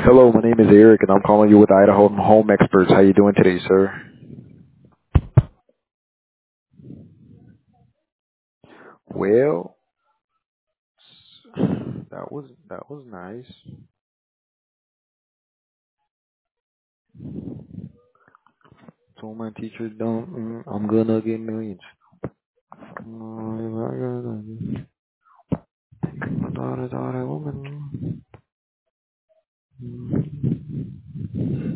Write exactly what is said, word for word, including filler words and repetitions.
Hello, my name is Eric, and I'm calling you with Idaho Home Experts. How you doing today, sir? Well, that was that was nice. Told my teacher, "Don't, mm, I'm gonna get millions." Mm, my daughter, daughter, woman.